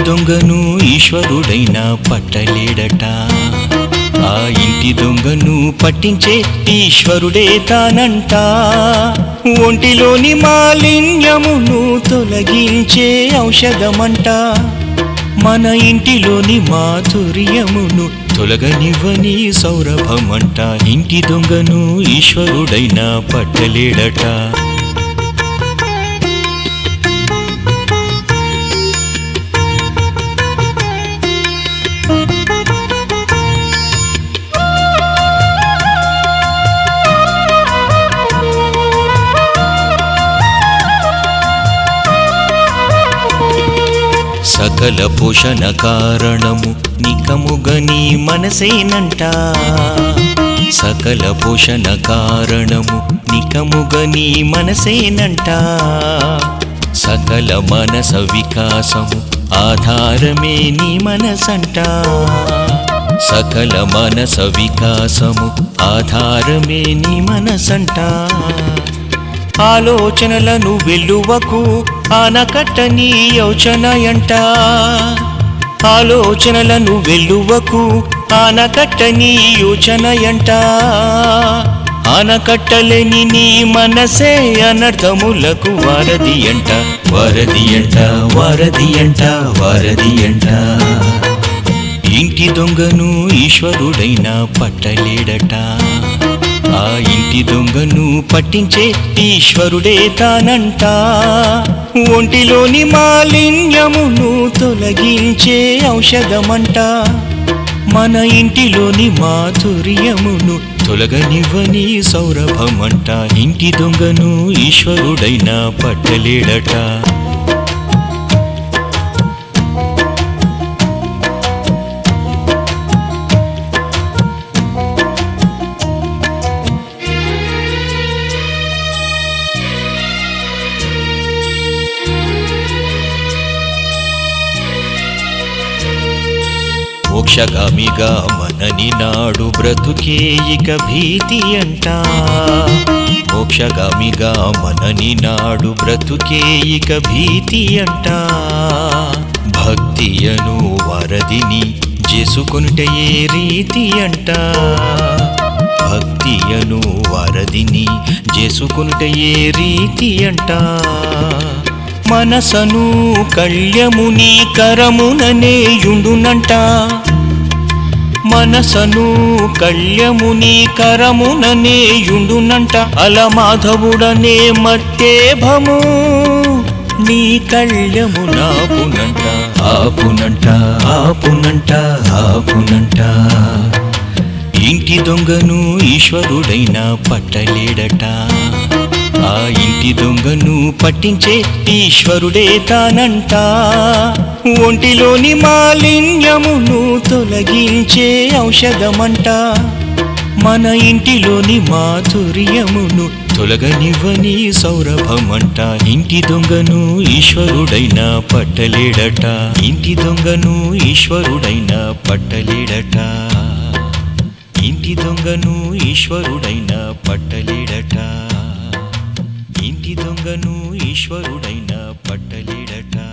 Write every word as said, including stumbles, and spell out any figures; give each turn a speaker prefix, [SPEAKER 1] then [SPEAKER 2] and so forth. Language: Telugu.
[SPEAKER 1] దొంగను ఈశ్వరుడైనా పట్టలేడట. ఆ ఇంటి దొంగను పట్టించే ఈశ్వరుడే తానంట. ఒంటిలోని మాలిన్యమును తొలగించే ఔషధమంట. మన ఇంటిలోని మాధుర్యమును తొలగనివ్వని సౌరభమంట. ఇంటి దొంగను ఈశ్వరుడైనా పట్టలేడట. సకల పోషణ కారణము నికముగని మనసేనంట. సకల పోషణ కారణము నికముగని మనసేనంట. సకల మనస వికాసము ఆధారమే నీ మనసంట. సకల మనస వికాసము ఆధారమే నీ మనసంట. ఆలోచనలను వెల్లువకు ఆనకట్టని యోచనయంట. ఆలోచనలను వెల్లువకు ఆనకట్టని యోచనయంట. ఆనకట్టలేని నీ మనసే అనర్థములకు వారధి అంట. వారధి అంట వారధి అంట వారధి అంట. ఇంటి దొంగను ఈశ్వరుడైనా పట్టలేడట. ఆ ఇంటి దొంగను పట్టించే ఈశ్వరుడే తానంట. ఒంటిలోని మాలిన్యమును తొలగించే ఔషధమంట. మన ఇంటిలోని మాధుర్యమును తొలగనివ్వని సౌరభమంట. ఇంటి దొంగను ఈశ్వరుడైనా పట్టలేడట. మోక్షగామిగా మనని నాడు బ్రతుకే ఇక భీతి అంట. మోక్షగామిగా మనని నాడు బ్రతుకే ఇక భీతి అంట. భక్తియను వరదిని చేసుకొనుటే ఏ రీతి అంట. భక్తియను వరదిని చేసుకొనుటే ఏ రీతి అంట. మనసను కళ్యముని కరముననే యుండునంట. మనసను కళ్యముని కరముననే యుండునంట. అల మాధవుడనే మట్టేభము నీ కళ్యమునాపునంట. ఆపునంట ఆపునంట ఆపునంట. ఇంటి దొంగను ఈశ్వరుడైనా పట్టలేడట. ఆ ఇంటి దొంగను పట్టించే ఈశ్వరుడే తానంట. ఒంటిలోని మాలిన్యమును తొలగించే ఔషధమంట. మన ఇంటిలోని మాధుర్యమును తొలగనివ్వని సౌరభమంట. ఇంటి దొంగను ఈశ్వరుడైనా పట్టలేడట. ఇంటి దొంగను ఈశ్వరుడైనా పట్టలేడట. ఇంటి దొంగను ఈశ్వరుడైనా పట్టలేడట. ఇంటి దొంగను ఈశ్వరుడైనా పట్టలేడట.